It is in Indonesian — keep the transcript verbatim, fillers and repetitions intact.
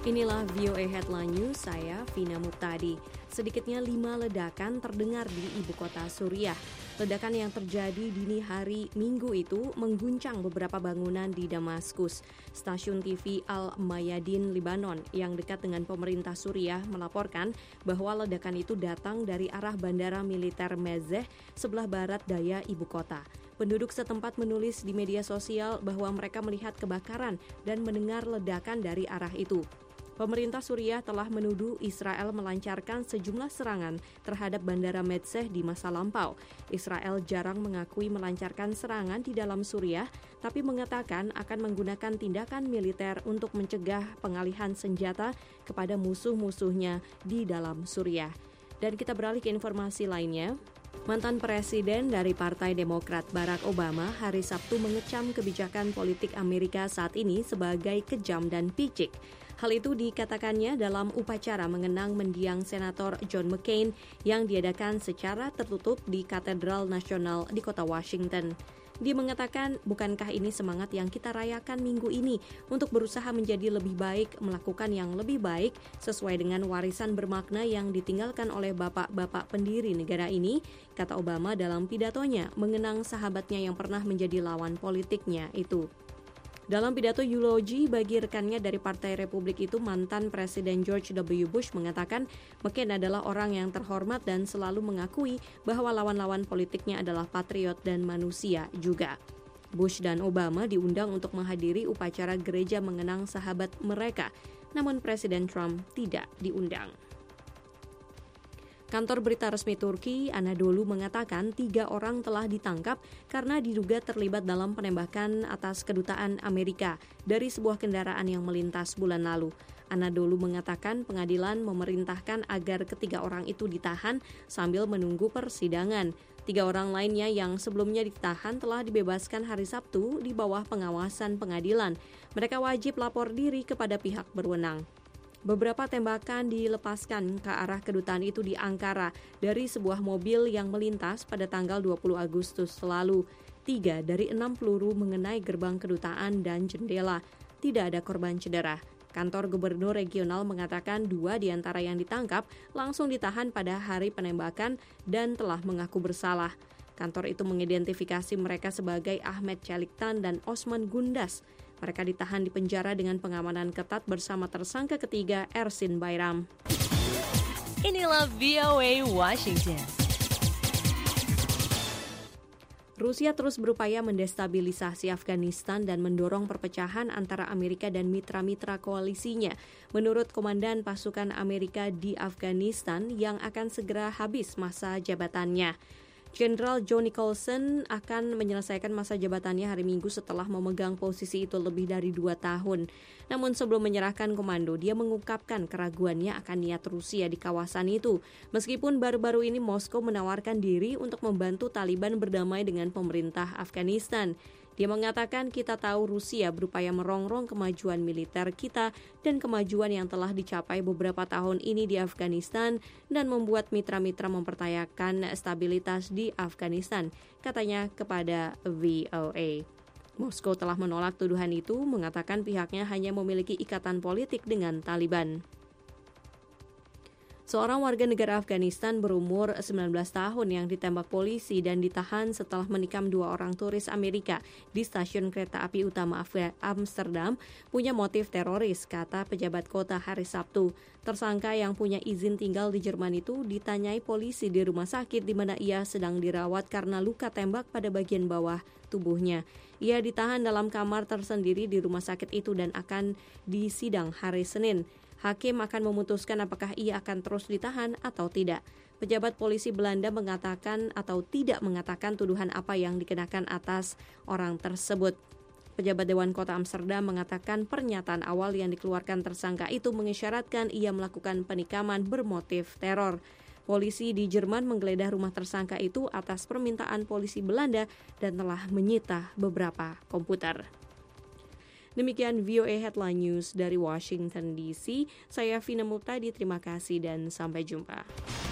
Inilah V O A Headline News, saya Vina Murtadi. Sedikitnya lima ledakan terdengar di ibu kota Suriah. Ledakan yang terjadi dini hari Minggu itu mengguncang beberapa bangunan di Damaskus. Stasiun T V Al-Mayadin, Lebanon, yang dekat dengan pemerintah Suriah melaporkan bahwa ledakan itu datang dari arah bandara militer Mezeh, sebelah barat daya ibu kota. Penduduk setempat menulis di media sosial bahwa mereka melihat kebakaran dan mendengar ledakan dari arah itu. Pemerintah Suriah telah menuduh Israel melancarkan sejumlah serangan terhadap bandara Medzeh di masa lampau. Israel jarang mengakui melancarkan serangan di dalam Suriah, tapi mengatakan akan menggunakan tindakan militer untuk mencegah pengalihan senjata kepada musuh-musuhnya di dalam Suriah. Dan kita beralih ke informasi lainnya. Mantan Presiden dari Partai Demokrat Barack Obama hari Sabtu mengecam kebijakan politik Amerika saat ini sebagai kejam dan picik. Hal itu dikatakannya dalam upacara mengenang mendiang Senator John McCain yang diadakan secara tertutup di Katedral Nasional di kota Washington. Dia mengatakan, bukankah ini semangat yang kita rayakan minggu ini untuk berusaha menjadi lebih baik, melakukan yang lebih baik sesuai dengan warisan bermakna yang ditinggalkan oleh bapak-bapak pendiri negara ini, kata Obama dalam pidatonya mengenang sahabatnya yang pernah menjadi lawan politiknya itu. Dalam pidato eulogi bagi rekannya dari Partai Republik itu, mantan Presiden George W. Bush mengatakan McCain adalah orang yang terhormat dan selalu mengakui bahwa lawan-lawan politiknya adalah patriot dan manusia juga. Bush dan Obama diundang untuk menghadiri upacara gereja mengenang sahabat mereka, namun Presiden Trump tidak diundang. Kantor berita resmi Turki, Anadolu, mengatakan tiga orang telah ditangkap karena diduga terlibat dalam penembakan atas kedutaan Amerika dari sebuah kendaraan yang melintas bulan lalu. Anadolu mengatakan pengadilan memerintahkan agar ketiga orang itu ditahan sambil menunggu persidangan. Tiga orang lainnya yang sebelumnya ditahan telah dibebaskan hari Sabtu di bawah pengawasan pengadilan. Mereka wajib lapor diri kepada pihak berwenang. Beberapa tembakan dilepaskan ke arah kedutaan itu di Ankara dari sebuah mobil yang melintas pada tanggal dua puluh Agustus lalu. Tiga dari enam peluru mengenai gerbang kedutaan dan jendela. Tidak ada korban cedera. Kantor Gubernur Regional mengatakan dua di antara yang ditangkap langsung ditahan pada hari penembakan dan telah mengaku bersalah. Kantor itu mengidentifikasi mereka sebagai Ahmet Çeliktan dan Osman Gundas. Mereka ditahan di penjara dengan pengamanan ketat bersama tersangka ketiga Ersin Bayram. Inilah V O A Washington. Rusia terus berupaya mendestabilisasi Afghanistan dan mendorong perpecahan antara Amerika dan mitra-mitra koalisinya. Menurut Komandan Pasukan Amerika di Afghanistan yang akan segera habis masa jabatannya. Jenderal John Nicholson akan menyelesaikan masa jabatannya hari Minggu setelah memegang posisi itu lebih dari dua tahun. Namun sebelum menyerahkan komando, dia mengungkapkan keraguannya akan niat Rusia di kawasan itu. Meskipun baru-baru ini Moskow menawarkan diri untuk membantu Taliban berdamai dengan pemerintah Afghanistan. Dia mengatakan kita tahu Rusia berupaya merongrong kemajuan militer kita dan kemajuan yang telah dicapai beberapa tahun ini di Afghanistan dan membuat mitra-mitra mempertanyakan stabilitas di Afghanistan, katanya kepada V O A. Moskow telah menolak tuduhan itu, mengatakan pihaknya hanya memiliki ikatan politik dengan Taliban. Seorang warga negara Afghanistan berumur sembilan belas tahun yang ditembak polisi dan ditahan setelah menikam dua orang turis Amerika di stasiun kereta api utama Amsterdam punya motif teroris, kata pejabat kota hari Sabtu. Tersangka yang punya izin tinggal di Jerman itu ditanyai polisi di rumah sakit di mana ia sedang dirawat karena luka tembak pada bagian bawah tubuhnya. Ia ditahan dalam kamar tersendiri di rumah sakit itu dan akan disidang hari Senin. Hakim akan memutuskan apakah ia akan terus ditahan atau tidak. Pejabat polisi Belanda mengatakan atau tidak mengatakan tuduhan apa yang dikenakan atas orang tersebut. Pejabat Dewan Kota Amsterdam mengatakan pernyataan awal yang dikeluarkan tersangka itu mengisyaratkan ia melakukan penikaman bermotif teror. Polisi di Jerman menggeledah rumah tersangka itu atas permintaan polisi Belanda dan telah menyita beberapa komputer. Demikian V O A Headline News dari Washington D C. Saya Vina Murtadi, terima kasih dan sampai jumpa.